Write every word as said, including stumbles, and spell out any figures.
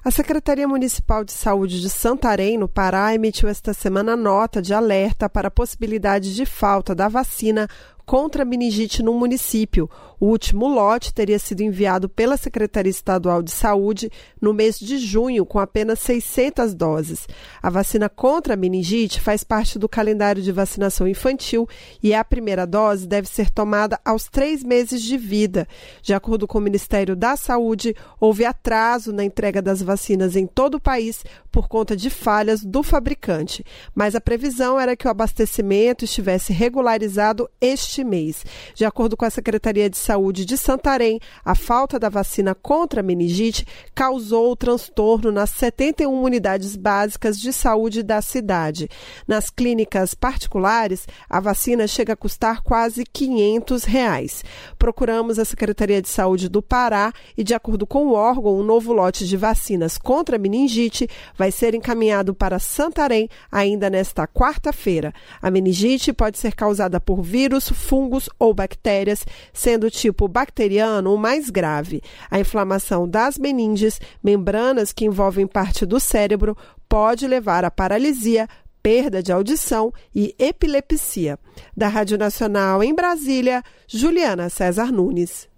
A Secretaria Municipal de Saúde de Santarém, no Pará, emitiu esta semana nota de alerta para a possibilidade de falta da vacina contra a meningite no município. O último lote teria sido enviado pela Secretaria Estadual de Saúde no mês de junho, com apenas seiscentas doses. A vacina contra a meningite faz parte do calendário de vacinação infantil e a primeira dose deve ser tomada aos três meses de vida. De acordo com o Ministério da Saúde, houve atraso na entrega das vacinas em todo o país por conta de falhas do fabricante, mas a previsão era que o abastecimento estivesse regularizado este mês. De acordo com a Secretaria de Saúde de Santarém, a falta da vacina contra a meningite causou transtorno nas setenta e uma unidades básicas de saúde da cidade. Nas clínicas particulares, a vacina chega a custar quase quinhentos reais. Procuramos a Secretaria de Saúde do Pará e, de acordo com o órgão, um novo lote de vacinas contra a meningite vai ser encaminhado para Santarém ainda nesta quarta-feira. A meningite pode ser causada por vírus, fungos ou bactérias, sendo o tipo bacteriano o mais grave. A inflamação das meninges, membranas que envolvem parte do cérebro, pode levar à paralisia, perda de audição e epilepsia. Da Rádio Nacional em Brasília, Juliana César Nunes.